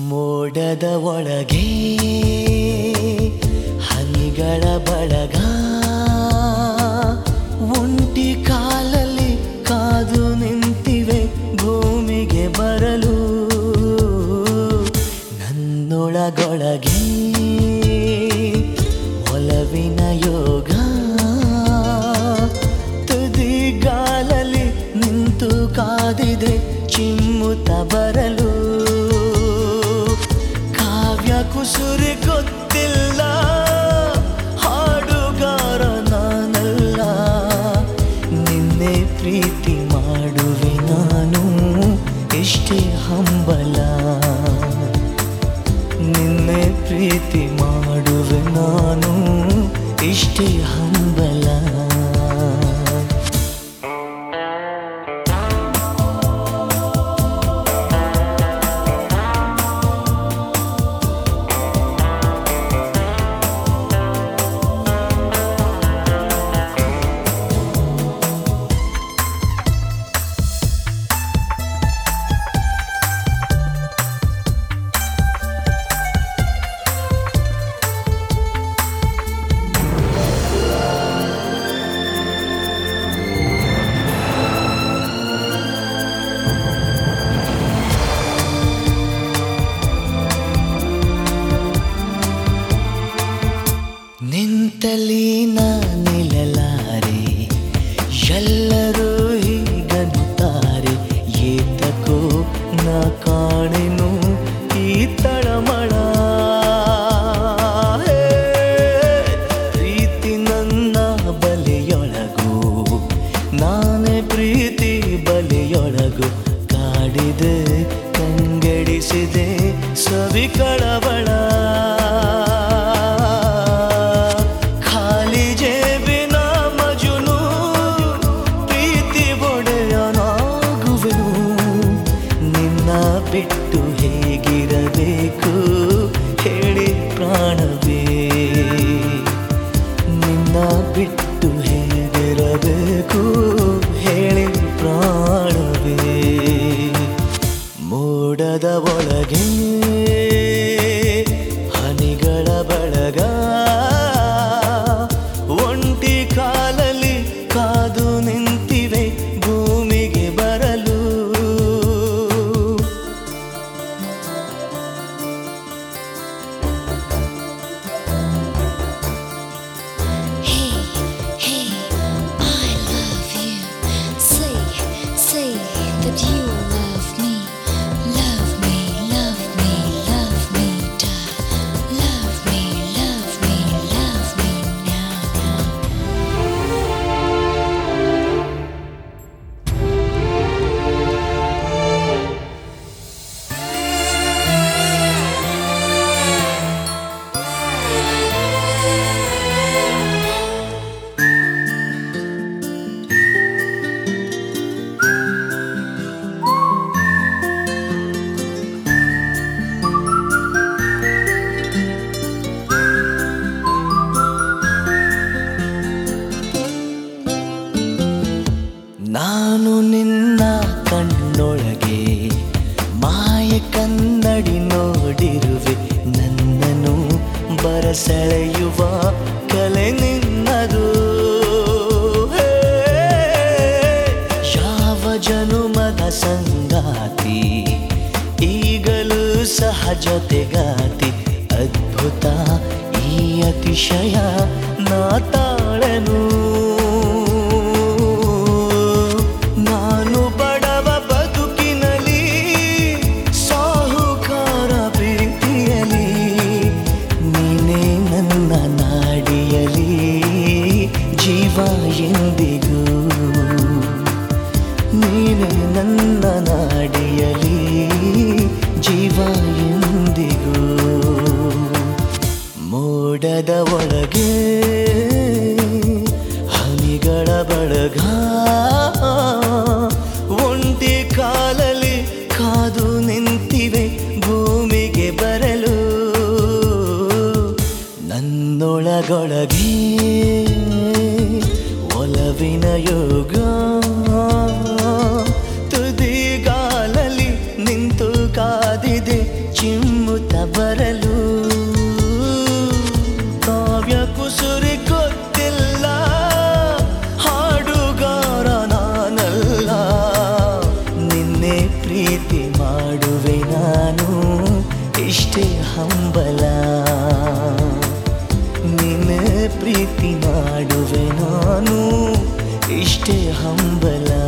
ಮೋಡದ ಒಳಗೆ ಹನಿಗಳ ಬಳಗ ಒಂಟಿ ಕಾಲಲ್ಲಿ ಕಾದು ನಿಂತಿವೆ ಭೂಮಿಗೆ ಬರಲು ನನ್ನೊಳಗೊಳಗೆ ಒಲವಿನ ಯೋಗ ತುದಿಗಾಲಲ್ಲಿ ನಿಂತು ಕಾದಿದೆ ಚಿಮ್ಮುತ್ತ ಬರಲು ಕಾವ್ಯ ಕುಸುರಿ ಗೊತ್ತಿಲ್ಲ ಹಾಡುಗಾರ ನಾನಲ್ಲ ನಿನ್ನೆ ಪ್ರೀತಿ ಮಾಡುವೆ ನಾನು ಎಷ್ಟೇ ಹಂಬಲ ನಿನ್ನೆ ಪ್ರೀತಿ ಮಾಡುವೆ ನಾನು ಇಷ್ಟೇ ಹಂಬಲ ನಿಂತಲಿ ನಾ ನಿಲ್ಲಲಾರೆ ಎಲ್ಲರೂ ಹೀಗಂತಾರೆ ಏತಕೋ ನಾ ಕಾಣೆನು ಈ ತಳಮಳ ಪ್ರೀತಿ ನನ್ನ ಬಲೆಯೊಳಗು ನಾನೇ ಪ್ರೀತಿ ಬಲೆಯೊಳಗು ಕಾಡಿದೆ ಕಂಗೆಡಿಸಿದೆ ಸವಿ ಕಳವಳ ಬಿಟ್ಟು ಹೇಗಿರಬೇಕು ಹೇಳಿ ಪ್ರಾಣವೇ ನಿನ್ನ ಬಿಟ್ಟು ಹೇಗಿರಬೇಕು ಹೇಳಿ ಪ್ರಾಣವೇ ಮೋಡದ ಒಳಗೆ ಹನಿಗಳ ಬಳಗ ಒಂಟಿ ಕಾಲಲ್ಲಿ ಕಾದು ನಿಂತಿವೆ ಭೂಮಿಗೆ ಬರಲು that you love me, love me, love me, love me, love me, love me, love me now. ನಾನು ನಿನ್ನ ಕಣ್ಣೊಳಗೆ ಮಾಯ ಕನ್ನಡಿ ನೋಡಿರುವೆ ನನ್ನನ್ನು ಬರಸೆಳೆಯುವ ಕಲೆ ನಿನ್ನದು ಯಾವ ಜನುಮದ ಸಂಗಾತಿ ಈಗಲೂ ಸಹ ಜೊತೆಗಾತಿ ಅದ್ಭುತ ಈ ಅತಿಶಯ ನಾ ತಾಳನು ಎಂದಿಗೂ ನೀನೆ ನನ್ನ ನಾಡಿಯಲಿ ಜೀವ ಎಂದಿಗೂ ಮೋಡದ ಒಳಗೆ ಹನಿಗಳ ಬಳಗ ಒಂಟಿ ಕಾಲಲ್ಲಿ ಕಾದು ನಿಂತಿವೆ ಭೂಮಿಗೆ ಬರಲು ನನ್ನೊಳಗೊಳಗೆ ಒಲವಿನ ಯೋಗ ತುದಿಗಾಲಲ್ಲಿ ನಿಂತು ಕಾದಿದೆ ಚಿಮ್ಮ ಹಾಡುವೆ ನಾನು ಇಷ್ಟೇ ಹಂಬಲ ನಿನ್ನ ಪ್ರೀತಿ ಮಾಡುವೆ ನಾನು ಇಷ್ಟೇ ಹಂಬಲ